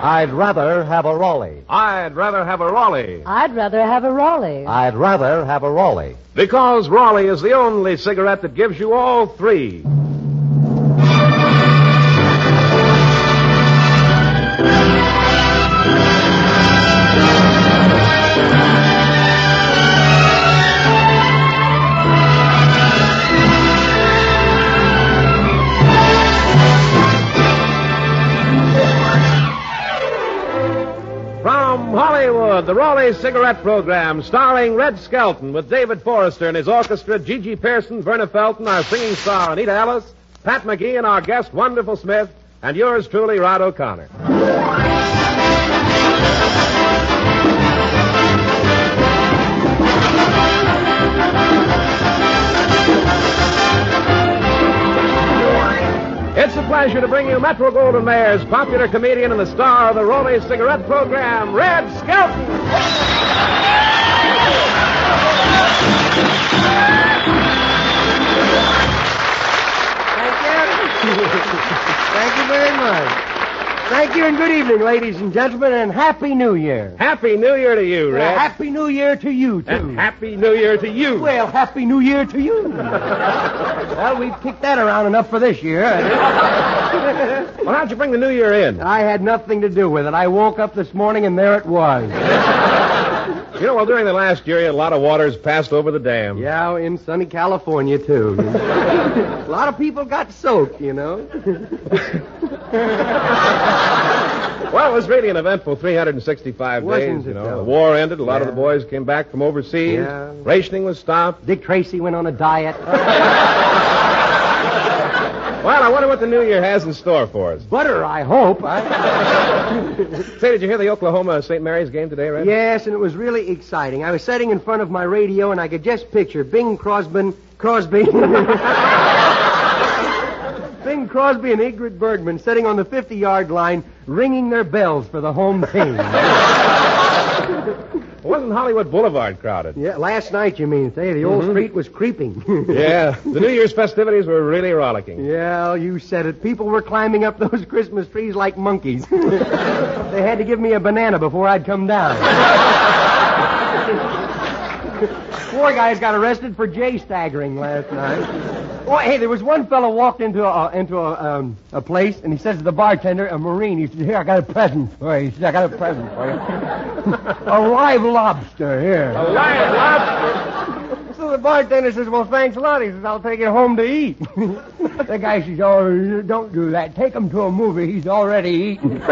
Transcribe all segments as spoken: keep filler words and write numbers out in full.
I'd rather have a Raleigh. I'd rather have a Raleigh. I'd rather have a Raleigh. I'd rather have a Raleigh. Because Raleigh is the only cigarette that gives you all three. Hollywood, the Raleigh Cigarette Program, starring Red Skelton with David Forrester and his orchestra, Gigi Pearson, Verna Felton, our singing star, Anita Ellis, Pat McGee, and our guest, Wonderful Smith, and yours truly, Rod O'Connor. It's a pleasure to bring you Metro-Goldwyn-Mayer's popular comedian and the star of the Raleigh Cigarette Program, Red Skelton. Thank you. Thank you very much. Thank you and good evening, ladies and gentlemen, and Happy New Year. Happy New Year to you, Red. Uh, happy New Year to you, too. And Happy New Year to you. Well, Happy New Year to you. Well, we've kicked that around enough for this year. Well, how'd you bring the New Year in? I had nothing to do with it. I woke up this morning and there it was. You know, well, during the last year, a lot of waters passed over the dam. Yeah, in sunny California, too. A lot of people got soaked, you know. Well, it was really an eventful three hundred sixty-five Wasn't days, you it, know. though? The war ended. A lot Yeah. of the boys came back from overseas. Yeah. Rationing was stopped. Dick Tracy went on a diet. Well, I wonder what the New Year has in store for us. Butter, I hope. I... Say, did you hear the Oklahoma Saint Mary's game today, Red? Yes, and it was really exciting. I was sitting in front of my radio, and I could just picture Bing Crosby, Crosby, Bing Crosby and Ingrid Bergman sitting on the fifty-yard line, ringing their bells for the home team. Wasn't Hollywood Boulevard crowded? Yeah, last night, you mean? Say, the old Mhm. street was creeping. Yeah, the New Year's festivities were really rollicking. Yeah, you said it. People were climbing up those Christmas trees like monkeys. They had to give me a banana before I'd come down. Four guys got arrested for jay staggering last night. Oh, hey, there was one fellow walked into a into a um, a place, and he says to the bartender, a Marine, he said, "Here, I got a present for you." He said, "I got a present for you." A live lobster, here. A live lobster? So the bartender says, "Well, thanks a lot." He says, "I'll take it home to eat." The guy says, "Oh, don't do that. Take him to a movie. He's already eaten."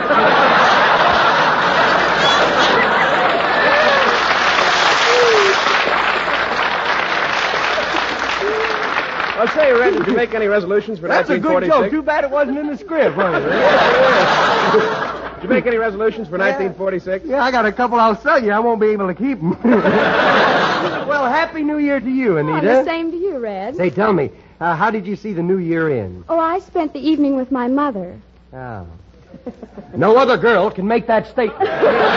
I'll say, Red, did you make any resolutions for That's a nineteen good forty-six? joke. Too bad it wasn't in the script, wasn't it? Did you make any resolutions for nineteen forty-six? Yeah, I got a couple I'll sell you. I won't be able to keep them. Well, Happy New Year to you, Oh, Anita. the same to you, Red. Say, tell me, uh, how did you see the New Year in? Oh, I spent the evening with my mother. Oh. No other girl can make that statement.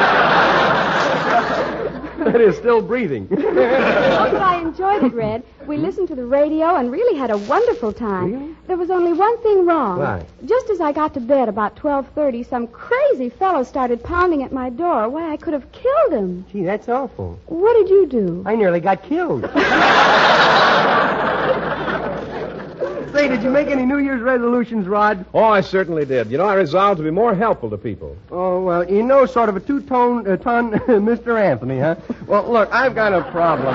That is still breathing. Oh, but I enjoyed it, Red. We listened to the radio and really had a wonderful time. Really? There was only one thing wrong. What? Just as I got to bed about twelve thirty, some crazy fellow started pounding at my door. Why, I could have killed him. Gee, that's awful. What did you do? I nearly got killed. Say, did you make any New Year's resolutions, Rod? Oh, I certainly did. You know, I resolved to be more helpful to people. Oh, well, you know, sort of a two-tone, uh, ton Mister Anthony, huh? Well, look, I've got a problem.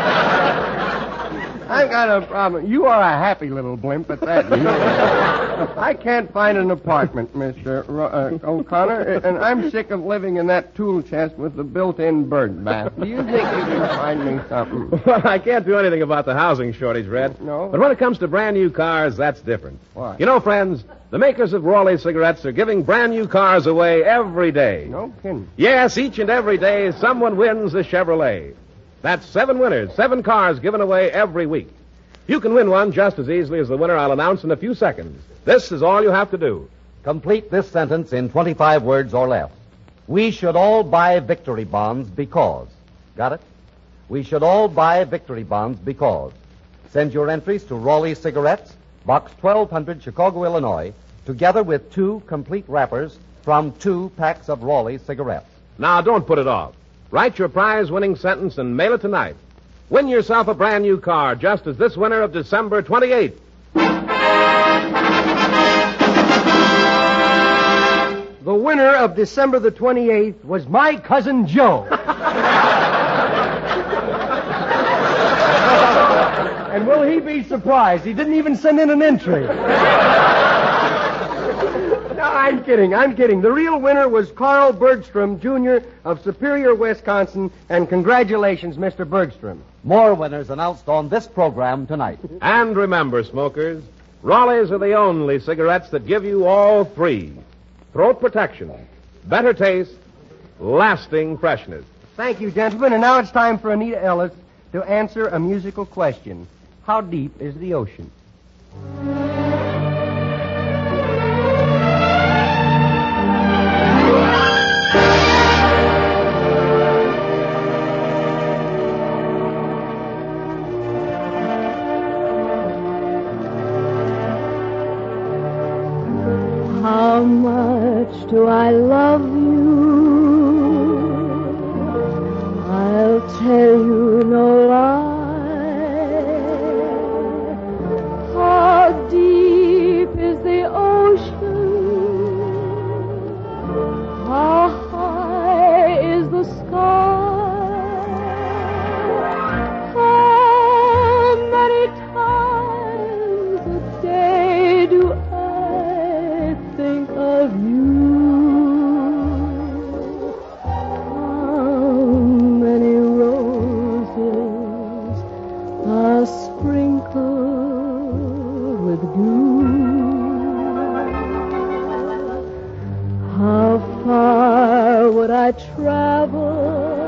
I've got a problem. You are a happy little blimp at that. You know. I can't find an apartment, Mister Ro- uh, O'Connor, and I'm sick of living in that tool chest with the built-in bird bath. Do you think you can find me something? Well, I can't do anything about the housing shortage, Red. No? But when it comes to brand new cars, that's different. Why? You know, friends, the makers of Raleigh cigarettes are giving brand new cars away every day. No kidding. Yes, each and every day, someone wins a Chevrolet. That's seven winners, seven cars given away every week. You can win one just as easily as the winner I'll announce in a few seconds. This is all you have to do. Complete this sentence in twenty-five words or less. We should all buy victory bonds because. Got it? We should all buy victory bonds because. Send your entries to Raleigh Cigarettes, Box twelve hundred, Chicago, Illinois, together with two complete wrappers from two packs of Raleigh cigarettes. Now, don't put it off. Write your prize-winning sentence and mail it tonight. Win yourself a brand new car just as this winter of December twenty-eighth. The winner of December the twenty-eighth was my cousin Joe. And will he be surprised? He didn't even send in an entry. No, I'm kidding. I'm kidding. The real winner was Carl Bergstrom, Junior of Superior, Wisconsin, and congratulations, Mister Bergstrom. More winners announced on this program tonight. And remember, smokers, Raleighs are the only cigarettes that give you all three. Throat protection, better taste, lasting freshness. Thank you, gentlemen. And now it's time for Anita Ellis to answer a musical question. How deep is the ocean? How much do I love you? I'll tell you no lie. How deep is the ocean? How high is the sky? How many times a day do I think of you? How many roses are sprinkled with dew? How far would I travel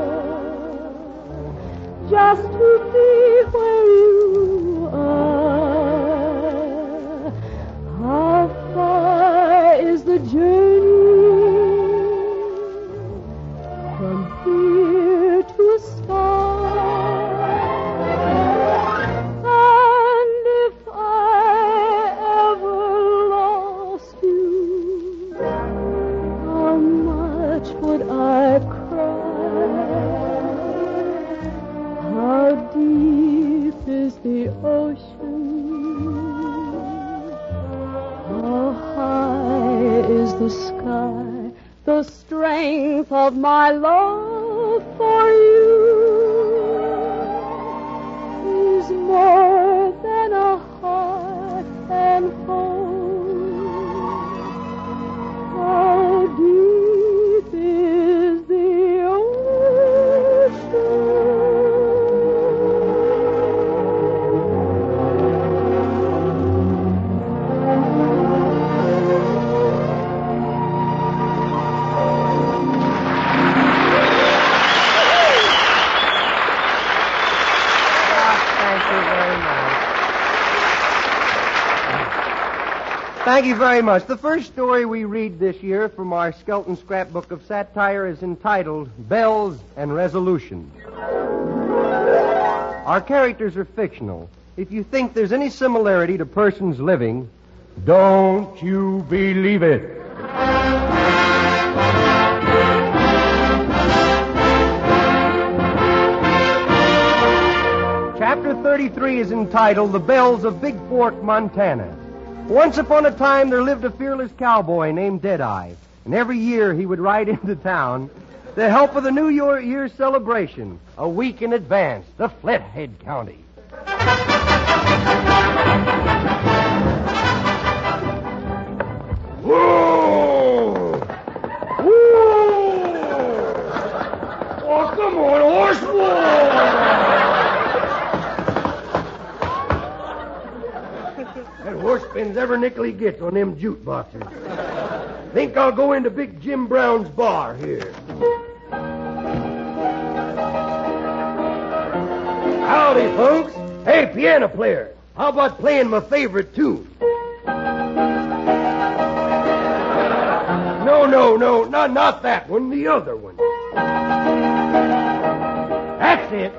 just to be where you are? How far is the journey from here to a star? And if I ever lost you, how much would I cry? How deep is the ocean? How high is the sky? The strength of my love for you is more than a heart can hold. How deep is the ocean? Thank you very much. The first story we read this year from our Skelton Scrapbook of Satire is entitled Bells and Resolutions. Our characters are fictional. If you think there's any similarity to persons living, don't you believe it. Chapter thirty-three is entitled The Bells of Big Fork, Montana. Once upon a time, there lived a fearless cowboy named Deadeye, and every year he would ride into town to help with the New Year, Year's celebration, a week in advance, to Flathead County. Whoa! Whoa! Oh, come on, horse! Whoa! That horse spends every nickel he gets on them jute boxes. Think I'll go into Big Jim Brown's bar here. Howdy, folks. Hey, piano player. How about playing my favorite tune? No, no, no, not, not that one, the other one. That's it.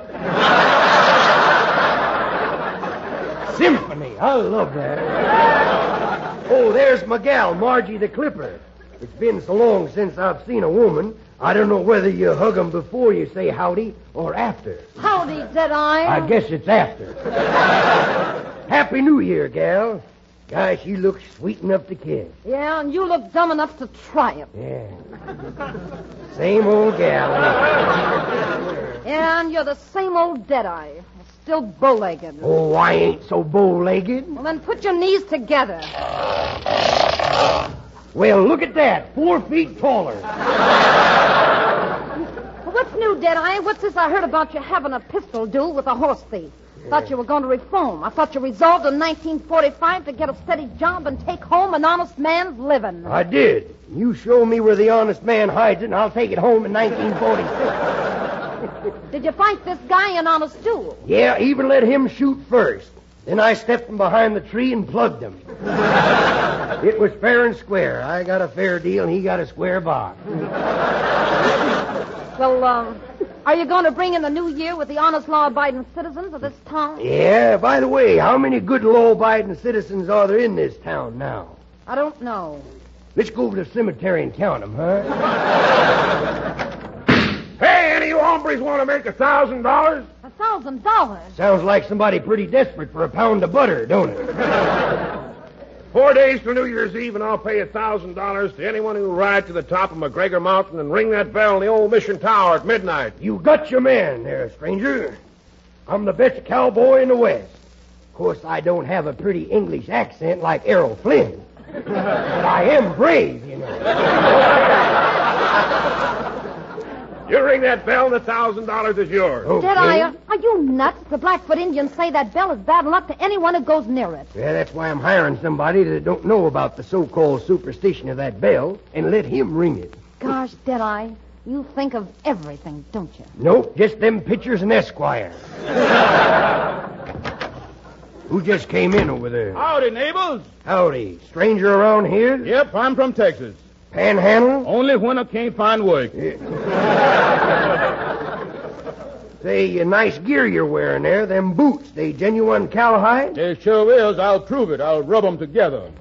Symphony. I love that. Oh, there's my gal, Margie the Clipper. It's been so long since I've seen a woman, I don't know whether you hug 'em before you say howdy or after. Howdy, Deadeye. I guess it's after. Happy New Year, gal. Gosh, you look sweet enough to kiss. Yeah, and you look dumb enough to try it. Yeah. Same old gal. Yeah, and you're the same old Deadeye. Still bow-legged. Oh, I ain't so bow-legged. Well, then put your knees together. Well, look at that. Four feet taller. Well, what's new, Deadeye? What's this I heard about you having a pistol duel with a horse thief? Thought you were going to reform. I thought you resolved in nineteen forty-five to get a steady job and take home an honest man's living. I did. You show me where the honest man hides it, and I'll take it home in nineteen forty-six. Did you fight this guy in honest duel? Yeah, even let him shoot first. Then I stepped from behind the tree and plugged him. It was fair and square. I got a fair deal, and he got a square bar. Well, um, are you going to bring in the new year with the honest, law-abiding citizens of this town? Yeah, by the way, how many good law-abiding citizens are there in this town now? I don't know. Let's go over to the cemetery and count them, huh? Hey, any of you hombres want to make a thousand dollars? A thousand dollars? Sounds like somebody pretty desperate for a pound of butter, don't it? Four days to New Year's Eve, and I'll pay a thousand dollars to anyone who rides to the top of McGregor Mountain and ring that bell in the old Mission Tower at midnight. You got your man there, stranger. I'm the best cowboy in the West. Of course, I don't have a pretty English accent like Errol Flynn. But I am brave, you know. You ring that bell, and a thousand dollars is yours. Okay. Deadeye, are, are you nuts? The Blackfoot Indians say that bell is bad luck to anyone who goes near it. Yeah, that's why I'm hiring somebody that don't know about the so-called superstition of that bell and let him ring it. Gosh, Deadeye, you think of everything, don't you? Nope, just them pictures and Esquire. Who just came in over there? Howdy, neighbors. Howdy. Stranger around here? Yep, I'm from Texas. Panhandle? Only when I can't find work. Say, uh, nice gear you're wearing there. Them boots, they genuine cowhide? It sure is. I'll prove it. I'll rub them together.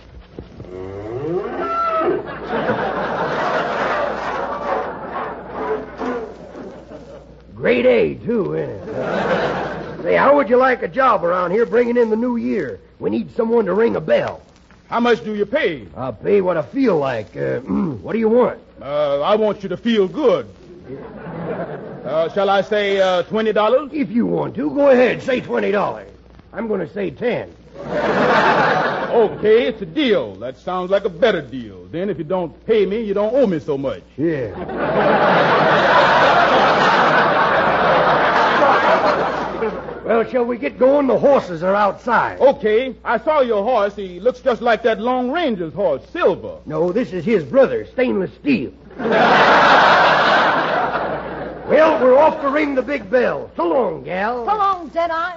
Grade A, too, ain't it? Say, how would you like a job around here bringing in the new year? We need someone to ring a bell. How much do you pay? I'll pay what I feel like. Uh, what do you want? Uh, I want you to feel good. Uh, shall I say uh, twenty dollars? If you want to, go ahead. Say twenty dollars. I'm going to say ten. Okay, it's a deal. That sounds like a better deal. Then if you don't pay me, you don't owe me so much. Yeah. Well, shall we get going? The horses are outside. Okay, I saw your horse. He looks just like that Lone Ranger's horse, Silver. No, this is his brother, Stainless Steel. Well, we're off to ring the big bell. So long, gal. So long, Deadeye.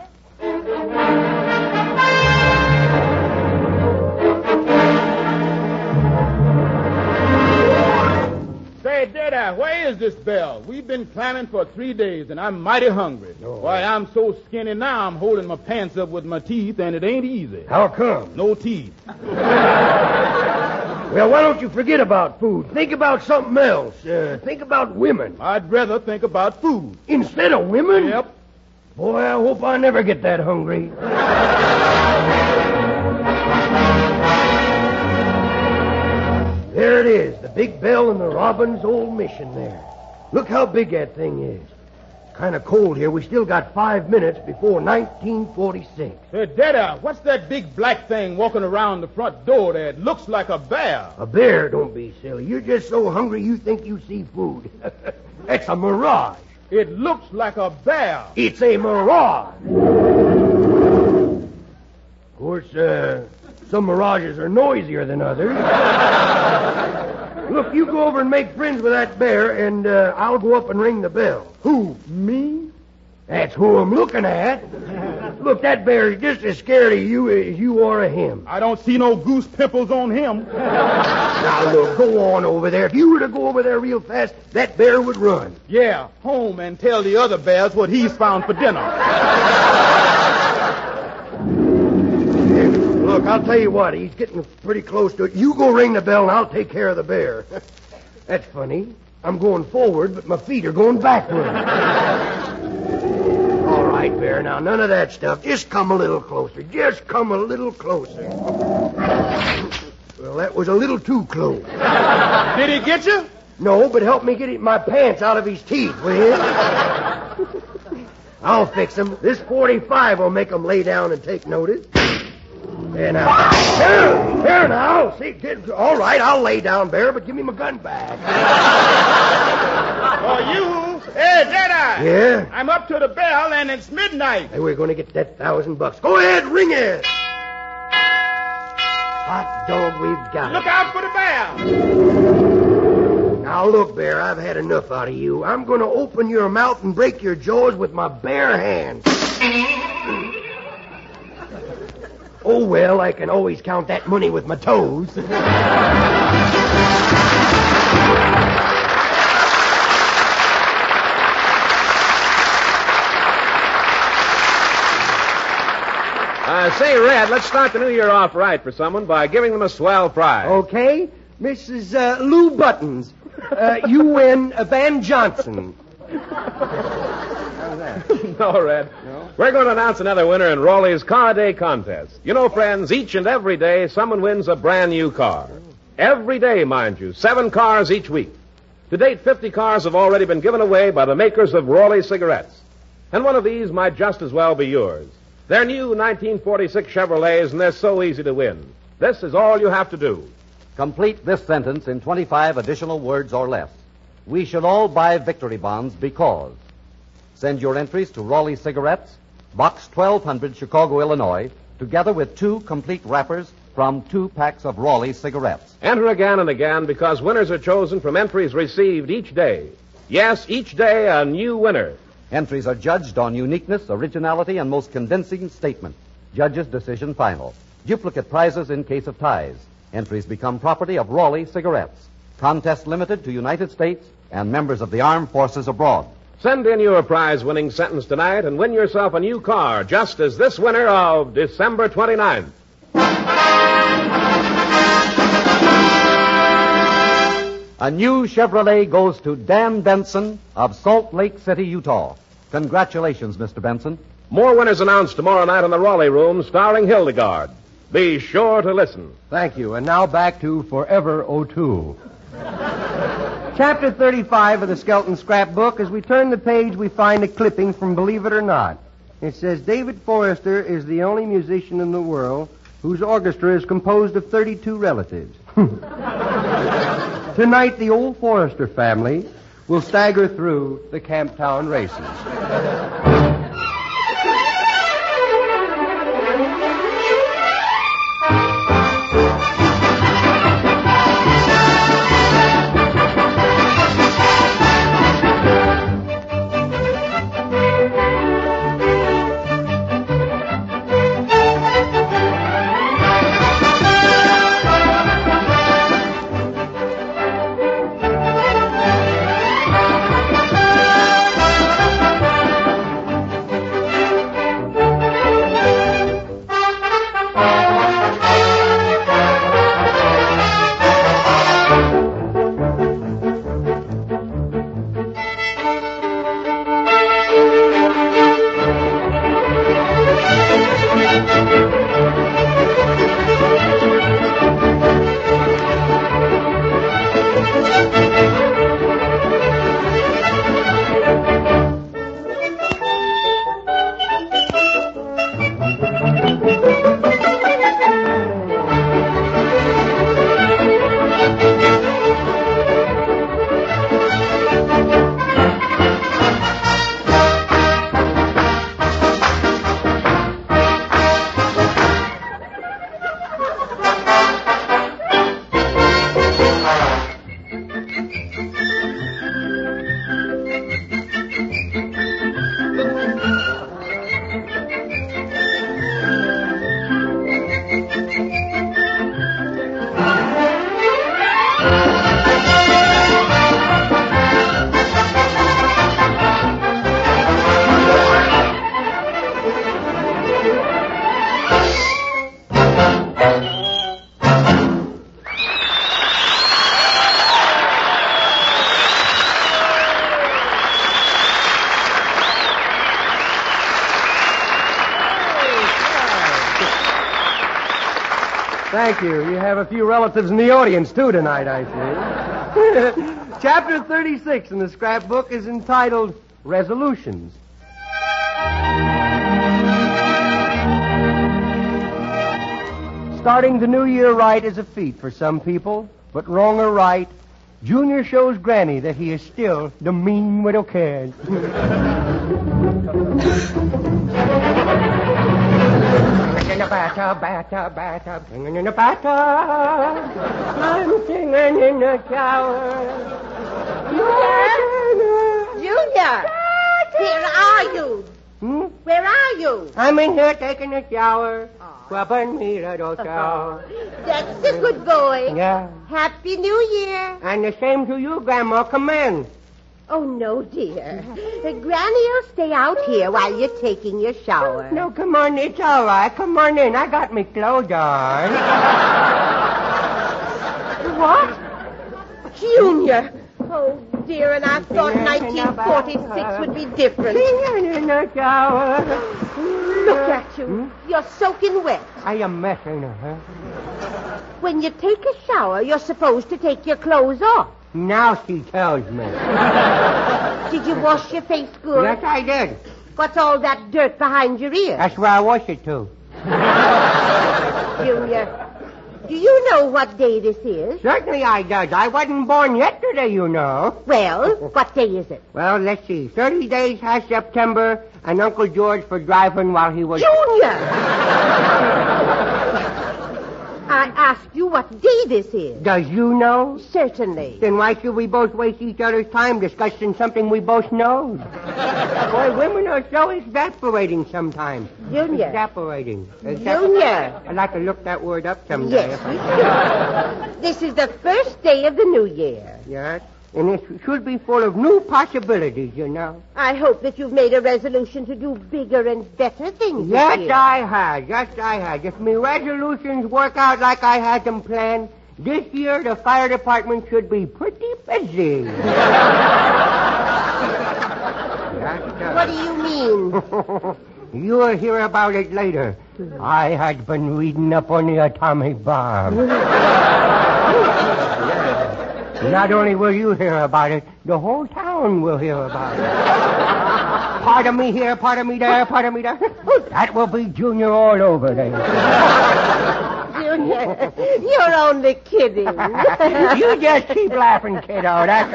Say, Deadeye, where is this bell? We've been climbing for three days, and I'm mighty hungry. Oh. Why, I'm so skinny now, I'm holding my pants up with my teeth, and it ain't easy. How come? No teeth. Well, why don't you forget about food? Think about something else. Uh, think about women. I'd rather think about food. Instead of women? Yep. Boy, I hope I never get that hungry. There it is, the big bell in the Robbins old mission there. Look how big that thing is. Kind of cold here. We still got five minutes before nineteen forty-six. Hey, Deadeye, what's that big black thing walking around the front door there? It looks like a bear. A bear? Don't be silly. You're just so hungry you think you see food. That's a mirage. It looks like a bear. It's a mirage. Of course, uh, some mirages are noisier than others. Look, you go over and make friends with that bear, and uh, I'll go up and ring the bell. Who, me? That's who I'm looking at. Look, that bear is just as scared of you as you are of him. I don't see no goose pimples on him. Now, look, go on over there. If you were to go over there real fast, that bear would run. Yeah, home and tell the other bears what he's found for dinner. Look, look, I'll tell you what. He's getting pretty close to it. You go ring the bell, and I'll take care of the bear. That's funny. I'm going forward, but my feet are going backward. All right, Bear. Now, none of that stuff. Just come a little closer. Just come a little closer. Well, that was a little too close. Did he get you? No, but help me get it, my pants out of his teeth, will you? I'll fix him. This forty-five will make him lay down and take notice. There now. There, there now. See, get, all right, I'll lay down, Bear, but give me my gun back. Oh, you? Hey, Deadeye. Yeah? I'm up to the bell, and it's midnight. Hey, we're going to get that thousand bucks. Go ahead, ring it. Hot dog, we've got Look it. out for the bell. Now, look, Bear, I've had enough out of you. I'm going to open your mouth and break your jaws with my bare hands. Oh, well, I can always count that money with my toes. Uh, say, Red, let's start the new year off right for someone by giving them a swell prize. Okay, Missus Uh, Lou Buttons, uh, you win a Van Johnson. No, Red. No? We're going to announce another winner in Raleigh's Car Day contest. You know, friends, each and every day someone wins a brand new car. Every day, mind you, seven cars each week. To date, fifty cars have already been given away by the makers of Raleigh cigarettes. And one of these might just as well be yours. They're new nineteen forty-six Chevrolets, and they're so easy to win. This is all you have to do. Complete this sentence in twenty-five additional words or less. We should all buy victory bonds because. Send your entries to Raleigh Cigarettes, Box twelve hundred, Chicago, Illinois, together with two complete wrappers from two packs of Raleigh cigarettes. Enter again and again because winners are chosen from entries received each day. Yes, each day a new winner. Entries are judged on uniqueness, originality, and most convincing statement. Judge's decision final. Duplicate prizes in case of ties. Entries become property of Raleigh Cigarettes. Contest limited to United States and members of the armed forces abroad. Send in your prize-winning sentence tonight and win yourself a new car, just as this winner of December twenty-ninth. A new Chevrolet goes to Dan Benson of Salt Lake City, Utah. Congratulations, Mister Benson. More winners announced tomorrow night in the Raleigh Room, starring Hildegard. Be sure to listen. Thank you. And now back to Forever O'Toole. Chapter thirty-five of the Skelton Scrapbook. As we turn the page, we find a clipping from Believe It or Not. It says, David Forrester is the only musician in the world whose orchestra is composed of thirty-two relatives. Tonight, the old Forrester family will stagger through the Camptown races. Thank you. You have a few relatives in the audience, too, tonight, I see. Chapter thirty-six in the scrapbook is entitled Resolutions. Starting the new year right is a feat for some people, but wrong or right, Junior shows Granny that he is still the mean widow kid. In the bathtub, bathtub, bathtub, singing in the bathtub. I'm singing in the shower. Junior! Where are you? Hmm? Where are you? I'm in here taking a shower. Scrubbing me little toe. That's a good boy. Yeah. Happy New Year. And the same to you, Grandma. Come in. Oh, no, dear. Uh, Granny'll stay out here while you're taking your shower. No, come on. It's all right. Come on in. I got me clothes on. What? Junior. Oh, dear, and I thought nineteen forty-six would be different. In the shower. Look at you. Hmm? You're soaking wet. I am messing her. When you take a shower, you're supposed to take your clothes off. Now she tells me. Did you wash your face good? Yes, I did. What's all that dirt behind your ears? That's where I wash it to. Junior, do you know what day this is? Certainly I does. I wasn't born yesterday, you know. Well, what day is it? Well, let's see. Thirty days has September, and Uncle George for driving while he was... Junior! I asked you what day this is. Does you know? Certainly. Then why should we both waste each other's time discussing something we both know? Boy, women are so exasperating sometimes. Junior. Exasperating. Junior. I'd like to look that word up someday. Yes, we should. This is the first day of the new year. Yes. And it should be full of new possibilities, you know. I hope that you've made a resolution to do bigger and better things Yes, this year. I had. Yes, I had. If my resolutions work out like I had them planned, this year the fire department should be pretty busy. What do you mean? You'll hear about it later. I had been reading up on the atomic bomb. Not only will you hear about it, the whole town will hear about it. Part of me here, part of me there, part of me there. That will be Junior all over there. Junior, you're only kidding. You just keep laughing, kiddo, that's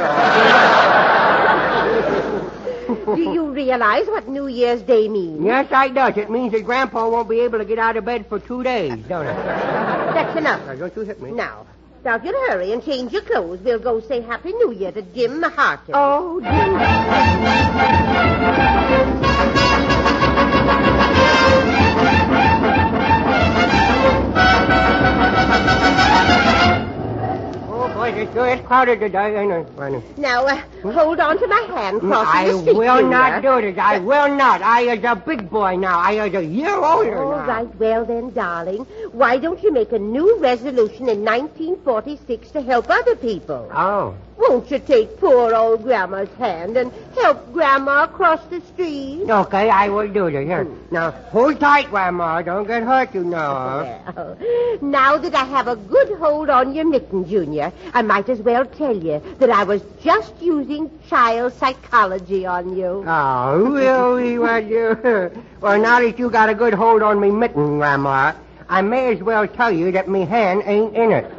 all. Do you realize what New Year's Day means? Yes, I does. It means that Grandpa won't be able to get out of bed for two days, don't it? That's enough. Now, don't you hit me. Now, now if you'll hurry and change your clothes, we'll go say Happy New Year to Jim Maharkin. Oh, Jim. It's sure it's crowded today, ain't it? Now, uh, hold on to my hand crossing I the street, will Junior. not do this. I will not. I is a big boy now. I is a year older All now. right, well then, darling, why don't you make a new resolution in nineteen forty-six to help other people? Oh. Won't you take poor old Grandma's hand and help Grandma across the street? Okay, I will do this. Here. Now, hold tight, Grandma. Don't get hurt, you know. Well, now that I have a good hold on your mitten, Junior, I might as well tell you that I was just using child psychology on you. Oh, really, was you? Well, now that you got a good hold on me mitten, Grandma, I may as well tell you that me hand ain't in it.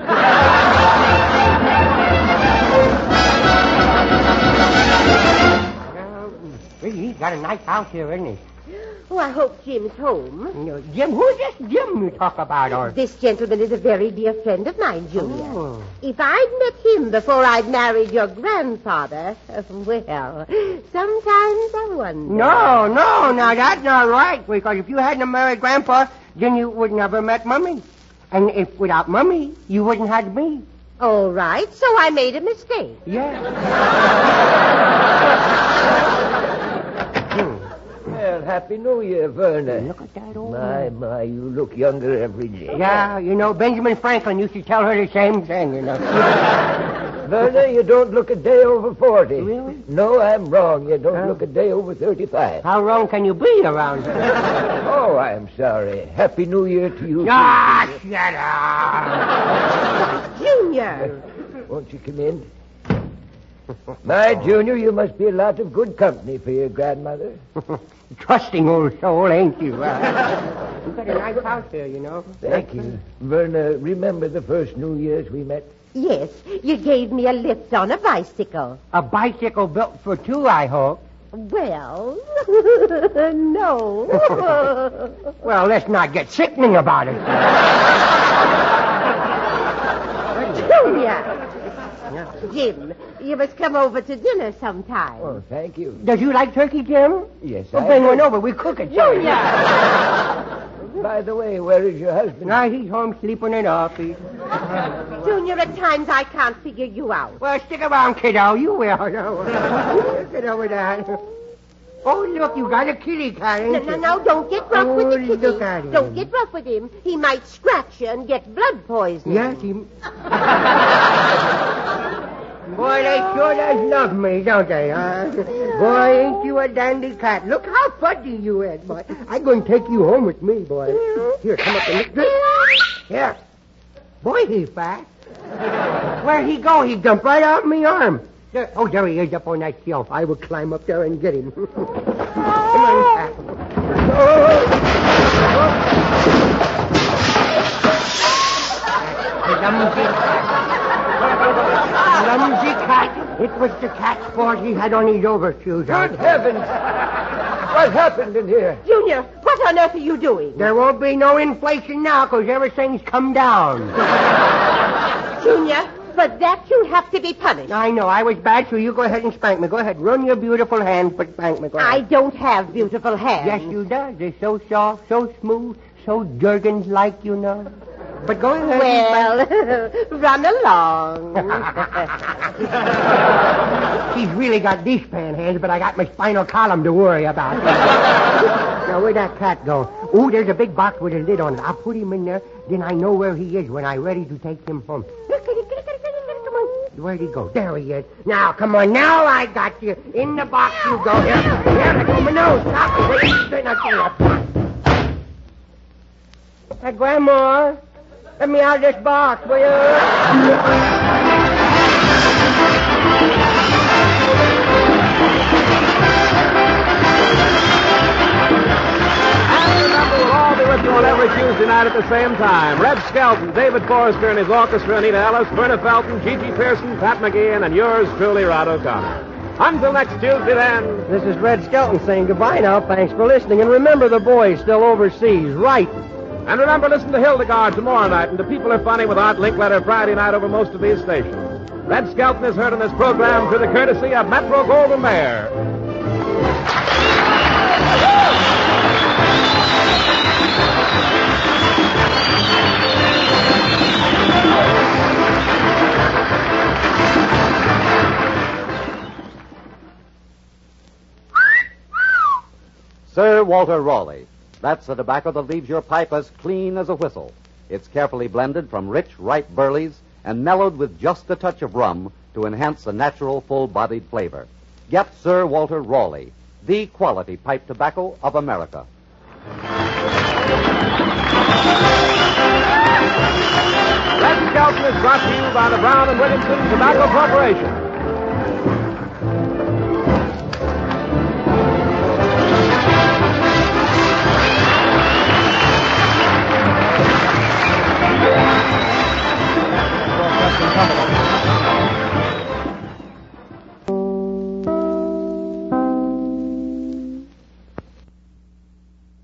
He's got a nice house here, isn't he? Oh, I hope Jim's home. No, Jim, who's this Jim you talk about? Or... This gentleman is a very dear friend of mine, Junior. Oh. If I'd met him before I'd married your grandfather, well, sometimes I wonder. No, no, now that's not right, because if you hadn't married Grandpa, then you would never met Mummy. And if without Mummy, you wouldn't have me. All right, so I made a mistake. Yeah. Well, Happy New Year, Verna. Look at that old My, my, you look younger every day. Yeah, you know, Benjamin Franklin used to tell her the same thing, you know. Werner, you don't look a day over forty. Really? No, I'm wrong. You don't Huh? look a day over thirty-five. How wrong can you be around here? Oh, I'm sorry. Happy New Year to you. Ah, shut up. Junior. Won't you come in? My Junior, you must be a lot of good company for your grandmother. Trusting old soul, ain't you? Uh, you've got a nice house here, you know. Thank you. Werner, remember the first New Year's we met? Yes, you gave me a lift on a bicycle. A bicycle built for two, I hope. Well, no. Well, let's not get sickening about it. Junior. Jim, you must come over to dinner sometime. Oh, thank you. Does you like turkey, Jim? Yes, Well, I bring do. one over. We cook it. Junior. By the way, where is your husband? Now, he's home sleeping it off. He's... Junior, at times I can't figure you out. Well, stick around, kiddo. You will. Get over that. Oh, look, you got a kitty cat, ain't No, you? no, no, don't get rough with the Oh, kitty. look at him. Don't get rough with him. He might scratch you and get blood poisoning. Yes, he... Boy, they sure does love me, don't they, huh? Boy, ain't you a dandy cat. Look how fudgy you is, boy. I'm going to take you home with me, boy. Here, come up and lick this. Here. Boy, he's fast. Where'd he go? He jumped right out of my arm. There. Oh, there he is up on that shelf. I will climb up there and get him. Come on, cat. Oh. Clumsy cat. Clumsy cat. It was the cat's fault he had on his overshoes. Good heavens! What happened in here? Junior, what on earth are you doing? There won't be no inflation now because everything's come down. Junior, for that you have to be punished. I know. I was bad, so you go ahead and spank me. Go ahead. Run your beautiful hands, but spank me. Go I ahead. don't have beautiful hands. Yes, you does. They're so soft, so smooth, so Jergens-like, you know. But go ahead. Well, run along. She's really got these pan hands, but I got my spinal column to worry about. Now, where'd that cat go? Oh, there's a big box with a lid on it. I'll put him in there, then I know where he is when I'm ready to take him home. Come on. Where'd he go? There he is. Now, come on. Now I got you. In the box you go. Here, here, let go of my nose. Stop. Wait, straighten up here. Hey, Grandma, let me out of this box, will you? With you on every Tuesday night at the same time. Red Skelton, David Forrester and his orchestra, Anita Ellis, Verna Felton, Gigi Pearson, Pat McGeehan, and yours truly, Rod O'Connor. Until next Tuesday, then. This is Red Skelton saying goodbye now. Thanks for listening. And remember, the boy's still overseas. Right. And remember, listen to Hildegard tomorrow night and to People Are Funny with Art Linkletter Friday night over most of these stations. Red Skelton is heard on this program through the courtesy of Metro Goldwyn Mayer. Sir Walter Raleigh. That's the tobacco that leaves your pipe as clean as a whistle. It's carefully blended from rich, ripe burleys and mellowed with just a touch of rum to enhance the natural, full-bodied flavor. Get Sir Walter Raleigh, the quality pipe tobacco of America. Red Skelton is brought to you by the Brown and Williamson Tobacco Corporation.